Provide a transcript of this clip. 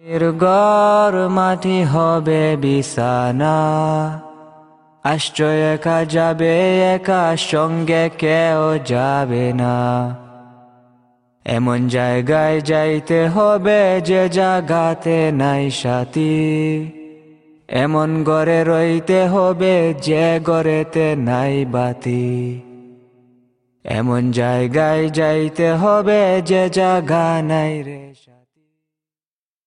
এর ঘর মাটি হবে বিছানা, আশ্রয় একা যাবে একা, সঙ্গে কেউ যাবে না। এমন জায়গায় যাইতে হবে যে জাগাতে নাই সাথী, এমন ঘরে রইতে হবে যে ঘরেতে নাই বাতি। এমন জায়গায় যাইতে হবে যে জাগা নাই রে।